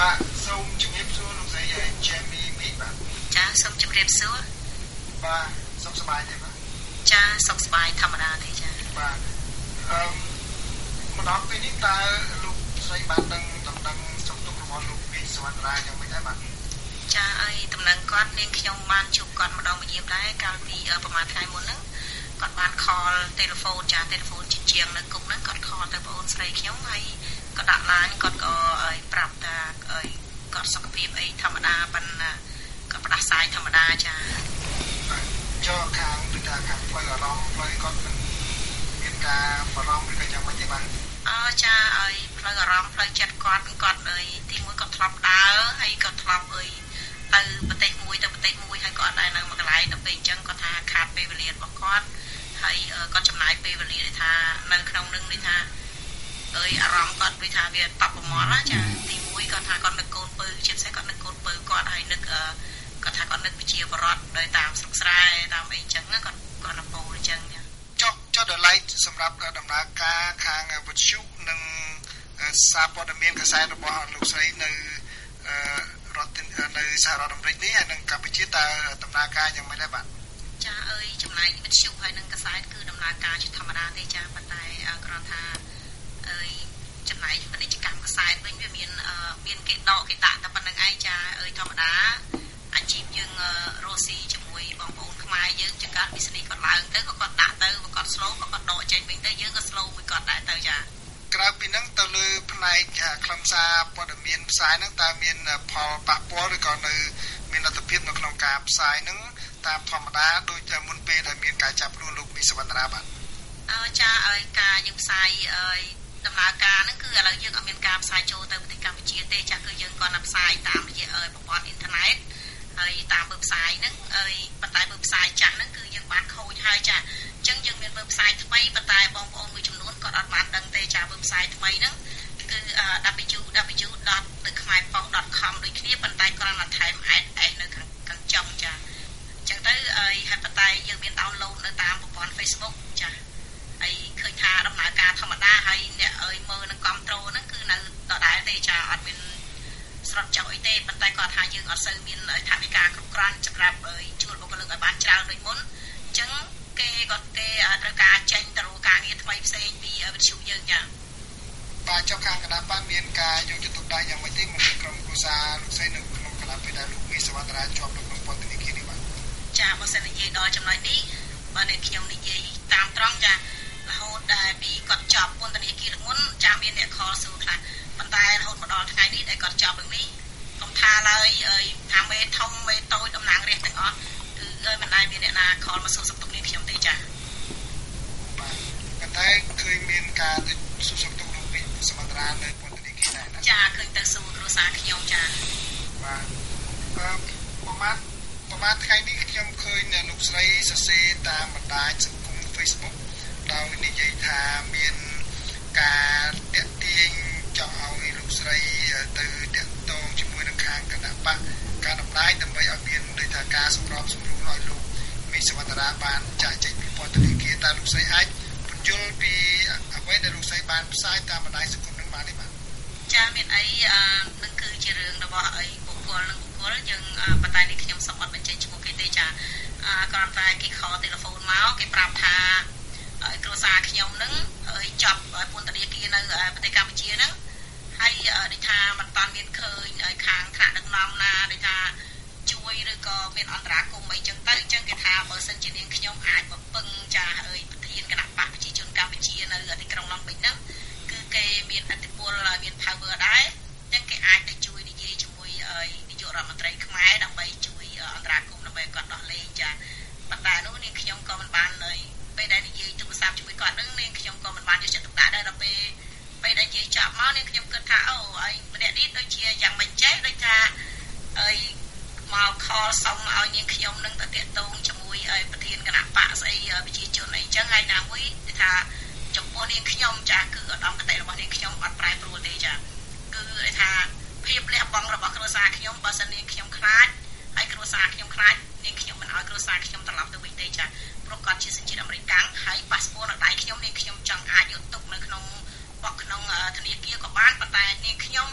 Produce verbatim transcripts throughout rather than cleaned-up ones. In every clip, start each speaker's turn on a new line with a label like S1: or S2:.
S1: បាទសូមជំរាបសួរលោកស្រី Jamie មីបាទ
S2: ចាសូមជំរាបសួរ
S1: បាទសុខសប្បាយទេបាទ
S2: ចាសុខសប្បាយធម្មតាទេចា
S1: បាទអឺមកដល់ពេលនេះតើលោកស្រីបានដឹងដំណឹងសុខទុក្ខរបស់លោកពីសវណ្ណរាយ៉ាងម៉េចដែរបាទ
S2: ចាអីដំណឹងគាត់នាងខ្ញុំបានជួបគាត់ម្ដងម្យាមដែរកាលពីប្រហែលថ្ងៃមុនហ្នឹងគាត់បានខលទូរស័ព្ទចាទូរស័ព្ទជាជាងនៅគុកហ្នឹងគាត់ខលទៅបងអូនស្រីខ្ញុំហើយក៏ដាក់ឡាញគាត់ក៏ឲ្យប្រាប់ថាឲ្យគាត់សុខភាពអីធម្មតាប៉ុន្តែគាត់ផ្ដាសាយធម្មតាចា
S1: ចូលខាងដូចថាខាងផ្លូវអារម្មណ៍ផ្លូវគាត់មិនមានការបារម្ភឬក៏យ៉ាងម៉េចទេបាទ
S2: អឺចាឲ្យផ្លូវអារម្មណ៍ផ្លូវចិត្តគាត់គាត់អីទីមួយគាត់ធ្លាប់ដើរហើយគាត់ធ្លាប់អីទៅប្រទេសមួយទៅប្រទេសមួយហើយគាត់ដែរនៅមួយកន្លែងដល់ពេលអញ្ចឹងគាត់ថាខាតពេលវេលារបស់គាត់ហើយគាត់ចំណាយពេលវេលាដែលថានៅក្នុងនឹងនេះថាអើយអារម្មណ៍គាត់ដូចថាវាតបប្រមល់ណាចាទីមួយគាត់ថាគាត់នឹកកូនពៅជាពិសេសគាត់នឹកកូនពៅគាត់ហើយនឹកគាត់ថាគាត់នឹកវិជាបរតដោយតាមស្រុកស្រែតាមអីអញ្ចឹងគាត់គាត់នៅពោលអញ្ចឹងចា
S1: ចុះចុះដល់ឡៃសម្រាប់ដំណើរការខាងវិទ្យុនិងសារព័ត៌មានកសែតរបស់លោកស្រីនៅរដ្ឋនៅសហរដ្ឋអាមេរិកនេះហើយនិងកម្ពុជាតើដំណើរការយ៉ាងម៉េចដែរបាទ
S2: ចាអើយចំណាយវិទ្យុហើយនិងកសែតគឺដំណើរការជាធម្មតាទេចាប៉ុន្តែគ្រាន់ថាអើយចំណាយពាណិជ្ជកម្មកសែតវិញវាមានមានគេដកគេដាក់តែប៉ុណ្្នឹងឯងចាអើយធម្មតាអាជីពយើងរស់ស៊ីជាមួយបងប្អូនខ្មែរយើងចង្កាត់ business គាត់ឡើងទៅក៏គាត់ដាក់ទៅគាត់ slow ក៏គាត់ដកចេញវិញទៅយើងក៏ slow មួយគាត់ដែរទៅចា
S1: ក្រៅពីហ្នឹងទៅលើផ្នែកខ្លឹមសារព័ត៌មានផ្សាយហ្នឹងតើមានផលប៉ះពាល់ឬក៏នៅមានលទ្ធភាពនៅក្នុងការផ្សាយហ្នឹងតាមធម្មតាដូចតែមុនពេលដែលមានការចាប់ខ្លួនលោកមីសវណ្ណរាបាទ
S2: អឺចាឲ្យការយើងផ្សាយឲ្យដំណើរការហ្នឹងគឺឥឡូវយើងអត់មានការផ្សាយចូលទៅប្រទេសកម្ពុជាទេចាគឺយើងគាត់ណាផ្សាយតាមរយៈប្រព័ន្ធអ៊ីនធឺណិតហើយតាមមើលផ្សាយហ្នឹងហើយប៉ុន្តែមើលផ្សាយចាស់ហ្នឹងគឺយើងបានខូចហើយចាអញ្ចឹងយើងមានមើលផ្សាយថ្មីប៉ុន្តែបងប្អូនមួយចំនួនគាត់អត់បានដឹងទេចាមើលផ្សាយថ្មីហ្នឹងគឺ ดับเบิลยู ดับเบิลยู ដត the khmer post ដត com ដូចគ្នាប៉ុន្តែគ្រាន់តែថែម add អេសនៅខាងខាងចុងចាអញ្ចឹងទៅហើយប៉ុន្តែយើងមាន download នៅតាមប្រព័ន្ធ Facebook ចាហើយឃើញថាដំណើរការធម្មតាហើយអ្នកអើយមើលនឹងគ្រប់ត្រូលហ្នឹងគឺនៅដដែលទេចាអត់មានស្រត់ចោលអីទេប៉ុន្តែគាត់ថាយើងអត់សូវមានថវិកាគ្រប់គ្រាន់សម្រាប់ជួលបុគ្គលិកឲ្យបានច្រើនដូចមុនអញ្ចឹងគេគាត់គេត្រូវការចេញទៅរកការងារថ្មីផ្សេងពីវិទ្យុយើងចា
S1: បាទចុះខាងគណៈបានមានការយកចិត្តទុកដាក់យ៉ាងម៉េចទេមកក្រុមគ្រួសារលោកស្រីនៅក្នុងគណៈពេលដែលលោកមីសវណ្ណរាជាប់នៅក្នុងពន្ធនាគារនេះបាទ
S2: ចាបើសិននិយាយដល់ចំណុចនេះបើនេះខ្ញុំនិយាយតាមត្រង់ចារហូតដែលពីគាត់ជាប់ពន្ធនាគារមុនចាមានអ្នកខលសួរខ្លះប៉ុន្តែរហូតមកដល់ថ្ងៃនេះដែលគាត់ជាប់នឹងនេះកុំថាឡើយថាមេធំមេតូចតំណាងរាស្ត្រទាំងអស់គឺមិនដែលមានអ្នកណាខលមកសួរសុខទុក្ខនេះខ្ញុំទេចា
S1: បាទប៉ុន្តែឃើញមានការទៅសួរសុខទុក្ខលោកពីសមត្ថរានៅពន្ធនាគារដែរ
S2: ចាឃើញទៅសួរគ្រួសារខ្ញុំចា
S1: បាទអឺប្រហែលប្រហែលថ្ងៃនេះខ្ញុំឃើញលោកស្រីសរសេរតាមបណ្ដាញសង្គម Facebook ដោយនិយាយថាមានការតាក់ទាញចង់ឲ្យលោកស្រីទៅតាក់ទងជាមួយនឹងខាងគណៈបកការដំណើរដើម្បីឲ្យមានដូចថាការសម្របសម្រួលឲ្យលោកមីសវណ្ណរាបានចាក់ចេញពីពន្ធនាគារតើលោកស្រីអាចបញ្យល់ពីអ្វីដែលលោកស្រីបានផ្សាយតាមបណ្ដាញសង្គមនឹងបានទេបាទ
S2: ចាមានអីនឹងគឺជារឿងរបស់អីបុគ្គលនឹងបុគ្គលយើងប៉ុន្តែនេះខ្ញុំសូមអត់បញ្ចេញឈ្មោះគេទេចាគ្រាន់តែគេខលទូរស័ព្ទមកគេប្រាប់ថាគ្រួសារខ្ញុំនឹងចាប់ពន្ធនាគារនៅប្រទេសកម្ពុជាហ្នឹងហើយដូចថាមិនតាន់មានឃើញខាងថ្នាក់ដឹកនាំណាដូចថាជួយឬក៏មានអន្តរាគមន៍អីចឹងទៅអញ្ចឹងគេថាបើសិនជានាងខ្ញុំអាចបំពឹងចាអើយប្រធានគណៈបកប្រជាជនកម្ពុជានៅទីក្រុងឡុងបិចហ្នឹងគឺគេមានឥទ្ធិពលមាន power ដែរអញ្ចឹងគេអាចទៅជួយនិយាយជាមួយនាយករដ្ឋមន្ត្រីខ្មែរដើម្បីជួយអន្តរាគមន៍ដើម្បីគាត់ដោះលែងចាប៉ុន្តែនោះនាងខ្ញុំក៏មិនបានពេលដែលនិយាយទូរស័ព្ទជាមួយគាត់ហ្នឹងនាងខ្ញុំក៏មិនបានយកចិត្តទុកដាក់ដែរដល់ពេលពេលដែលនិយាយចាប់មកនាងខ្ញុំគិតថាអូហើយម្នាក់នេះដូចជាយ៉ាងមិនចេះដូចថាអីមកខលសុំឲ្យនាងខ្ញុំនឹងទៅតាក់ទងជាមួយប្រធានគណៈបកស្អីប្រជាជនអីចឹងហើយណាមួយគឺថាចំពោះនាងខ្ញុំចាគឺឧត្តមគតិរបស់នាងខ្ញុំអត់ប្រែប្រួលទេចាគឺថាភាពលះបង់របស់គ្រួសារខ្ញុំបើសិននាងខ្ញុំខ្លាចហើយគ្រួសារខ្ញុំខ្លាចនាងខ្ញុំមិនឲ្យគ្រួសារខ្ញុំត្រឡប់ទៅវិញទេចាព្រោះគាត់ជាសញ្ជាតិអាមេរិកហើយប៉ាសពតនៅដៃខ្ញុំនាងខ្ញុំចង់អាចយកទុកនៅក្នុងបោះក្នុងធនាគារក៏បានប៉ុន្តែនាងខ្ញុំម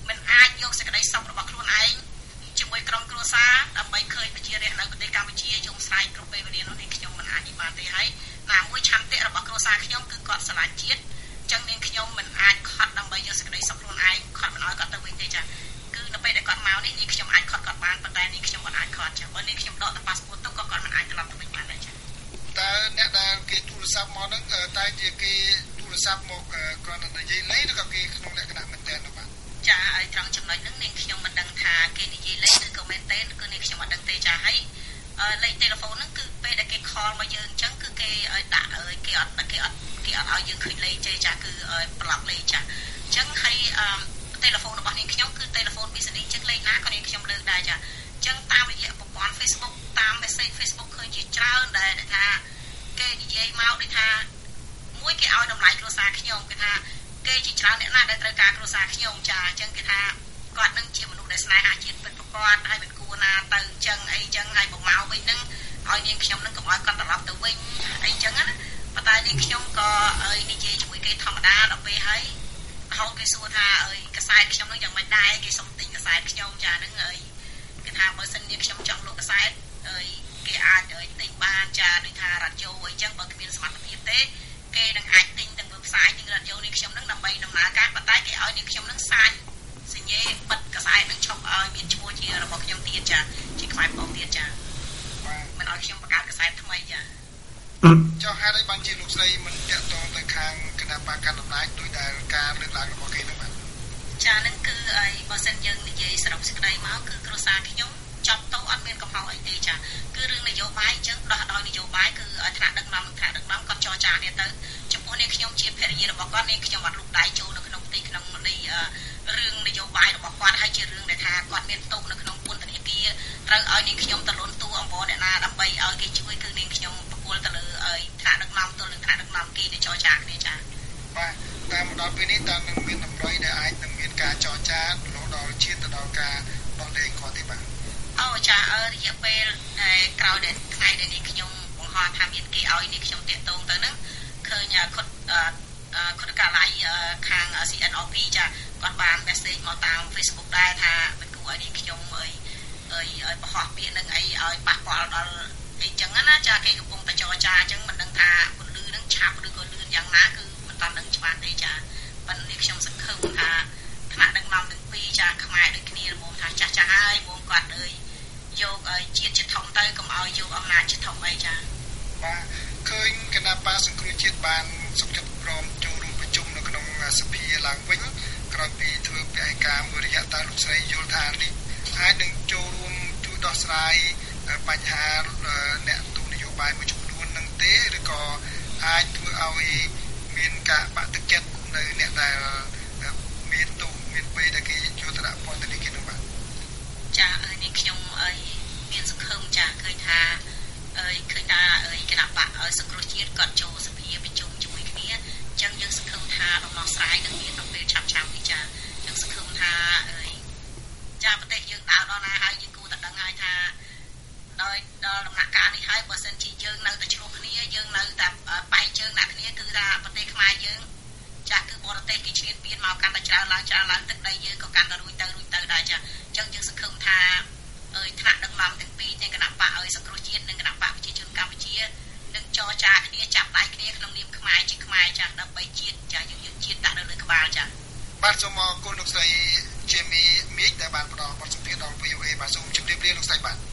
S2: មិនអាចយកសេចក្តីសុខរបស់ខ្លួនឯងជាមួយក្រុមគ្រួសារដើម្បីឃើញប្រជារាស្ត្រនៅប្រទេសកម្ពុជាយំស្រែកគ្រប់ពេលវេលានោះនាងខ្ញុំមិនអាចបានទេហើយណាមួយឆន្ទៈរបស់គ្រួសារខ្ញុំគឺគាត់ស្រឡាញ់ជាតិចឹងនាងខ្ញុំមិនអាចខត់ដើម្បីយកសេចក្តីសុខខ្លួនឯងខត់មិនឲ្យគាត់ទៅវិញទេចាគឺនៅពេលដែលគាត់មកនេះនាងខ្ញុំអាចខត់គាត់បានប៉ុន្តែនាងខ្ញុំមិនអាចខត់ចាបើនាងខ្ញុំដកទៅប៉ាសពតទៅក៏គាត់មិនអាចត្រឡប់ទៅវិញបានដែរចា
S1: តើអ្នកដែលគេទូរស័ព្ទមកហ្នឹងតែជាគេទូរស័ព្ទមកគ្រាន់តែនិយាយលេងឬក៏គេក្នុងលក្ខណៈមែនតើនោះបាទ
S2: ចាហើយត្រង់ចំណុចហ្នឹងនាងខ្ញុំមិនដឹងថាគេនិយាយលេងឬក៏មែនតើគឺនាងខ្ញុំអត់ដឹងទេចាហើយលេខទូរស័ព្ទហ្នឹងគឺពេលដែលគេ call មកយើងអញ្ចឹងគឺគេឲ្យដាក់គេអត់គេអត់គេអត់ឲ្យយើងឃើញលេខទេចាគឺប្លុកលេខចាអញ្ចឹងហើយទូរស័ព្ទរបស់នាងខ្ញុំគឺទូរស័ព្ទ business ចឹងលេខណាក៏នាងខ្ញុំលើកដែរចាអញ្ចឹងតាមរយៈប្រព័ន្ធ Facebook តាម message Facebook ឃើញជាច្រើនដែលថាគេនិយាយមកដូចថាមួយគេឲ្យតម្លៃគ្រួសារខ្ញុំគេថាគេជាច្រើនអ្នកណាដែលត្រូវការគ្រួសារខ្ញុំចាអញ្ចឹងគេថាគាត់នឹងជាមនុស្សដែលស្នេហាជាតិពិតប្រាកដហើយមិនគួរណាទៅអញ្ចឹងអីអញ្ចឹងហើយមកមកវិញហ្នឹងឲ្យនាងខ្ញុំនឹងកុំឲ្យគាត់ត្រឡប់ទៅវិញអីអញ្ចឹងណាប៉ុន្តែនាងខ្ញុំក៏និយាយជាមួយគេធម្មតាដល់ពេលហើយហៅគេសួរថាអើយកសែតខ្ញុំនឹងយ៉ាងម៉េចដែរគេសុំទិញកសែតខ្ញុំចាហ្នឹងអើយគេថាបើសិននាងខ្ញុំចង់លក់កសែតអើយគេអាចអើយទិញបានចាដូចថារ៉ាឌីយ៉ូអីចឹងបើគ្មានសមត្ថភាពទេគេនឹងអាចទិញទាំងមើលផ្សាយទាំងរ៉ាឌីយ៉ូនាងខ្ញុំនឹងដើម្បីដំណើរការប៉ុន្តែគេឲ្យនាងខ្ញុំនឹងសាច់សញ្ញេបិទកសែតនឹងឈប់ឲ្យមានឈ្មោះជារបស់ខ្ញុំទៀតចាជាខ្សែបងទៀតចាមិនឲ្យខ្ញុំបង្កើតកសែតថ្មីចា
S1: ចុះហេតុអីបានជាលោកស្រីមិនតាក់ទងទៅខាងគណៈបកកណ្ដាលអំណាចដោយដែលការលើកឡើងរបស់គេនោះបាទ
S2: ចានឹងគឺអីបើសិនយើងនិយាយសរុបសេចក្តីមកគឺគ្រួសារខ្ញុំចាប់ទៅអត់មានកំហុសអីទេចាគឺរឿងនយោបាយអញ្ចឹងដោះដោយនយោបាយគឺឲ្យថ្នាក់ដឹកនាំថ្នាក់ដឹកនាំគាត់ចរចានេះទៅចំពោះនេះខ្ញុំជាភរិយារបស់គាត់នេះខ្ញុំអត់លូកដៃចូលនៅក្នុងទីក្នុងនៃរឿងនយោបាយរបស់គាត់ហើយជារឿងដែលថាគាត់មានទោសនៅក្នុងពន្ធនាគារត្រូវឲ្យនាងខ្ញុំទៅលន់តួអង្គអ្នកណាដើម្បីឲ្យគេជួយគឺនាងខ្ញុំបកគលទៅលើថ្នាក់ដឹកនាំទល់នឹងថ្នាក់ដឹកនាំគេទៅចរចាគ្នាចា
S1: បាទតាមមកដល់ពេលនេះតើនឹងមានតម្រុយដែលអាចនឹងមានការចរចារហូតដល់ឈានទៅដល់ការដោះលែងគាត់ទេបាទ
S2: អូចារយៈពេលក្រោយដែលថ្ងៃដែលនាងខ្ញុំបង្ហោះថាមានគេឲ្យនាងខ្ញុំតាក់ទងទៅហ្នឹងឃើញគាត់គាត់កាឡៃខាង ซี เอ็น โอ พี ចាគាត់បាន message មកតាម Facebook ដែរថាមិនគួរឲ្យនាងខ្ញុំអីអីឲ្យបោះពាក្យនឹងអីឲ្យប៉ះពាល់ដល់អីចឹងណាចាគេកំពុងតែចរចាអញ្ចឹងមិនដឹងថាពលឺនឹងឆាប់ឬក៏លឿនយ៉ាងណាគឺមិនតាន់ដឹងច្បាស់ទេចាប៉ុន្តែនាងខ្ញុំសង្ឃឹមថាថ្នាក់ដឹកនាំទាំងពីរចាខ្មែរដូចគ្នាមកថាចាស់ចាស់ហើយមកគាត់អើយយកជាតិជាធំទៅកុំឲ្យយកអំណាចជាធំអីចា
S1: បាទឃើញគណៈបកសង្គ្រោះជាតិបានសុខចិត្តព្រមចូលរួមប្រជុំនៅក្នុងសភាឡើងវិញក្រោយពីធ្វើពិធីការមួយរយៈតើលោកស្រីយល់ថានេះអាចនឹងចូលរួមជួយដោះស្រាយបញ្ហាអ្នកទូនយោបាយមួយចំនួននឹងទេឬក៏អាចធ្វើឲ្យមានការបាក់ទឹកចិត្តនៅអ្នកដែលមានទោសមានពេលដែលគេចូលទៅដាក់ពន្ធនាគារនោះបាទ
S2: ចាអើនេះខ្ញុំអីមានសង្ឃឹមចាឃើញថាអើយឃើញថាអើយគណៈបកសង្គ្រោះជាតិគាត់ចូលសភាប្រជុំជាមួយគ្នាអញ្ចឹងយើងសង្ឃឹមថាដំណោះស្រាយនឹងមានក្នុងពេលឆាប់ៗនេះចាយើងសង្ឃឹមថាអើយចាប្រទេសយើងដើរដល់ណាហើយយើងគួរតែដឹងហើយថាដោយដល់ដំណាក់កាលនេះហើយបើសិនជាយើងនៅតែឆ្លោះគ្នាយើងនៅតែបែកជើងដាក់គ្នាគឺថាប្រទេសខ្មែរយើងចាគឺបរទេសគេឈ្លានពានមកកាន់តែច្រើនឡើងច្រើនឡើងទឹកដីយើងក៏កាន់តែរួចទៅរួចទៅដែរចាអញ្ចឹងយើងសង្ឃឹមថាអើយថ្នាក់ដឹកនាំទាំងពីរទាំងគណៈបកអើយសង្គ្រោះជាតិនិងគណៈបកប្រជាជនកម្ពុជានឹងចរចាគ្នាចាប់ដៃគ្នាក្នុងនាមខ្មែរជាខ្មែរចាដើម្បីជាតិចាយើងយកជាតិដាក់នៅលើក្បាលចា
S1: បាទសូមអរគុណលោកស្រី Jamie Meek ដែលបានផ្ដល់បទសម្ភាសន៍ដល់ វី អូ เอ បាទសូមជម្រាបលាលោកស្រីបាទ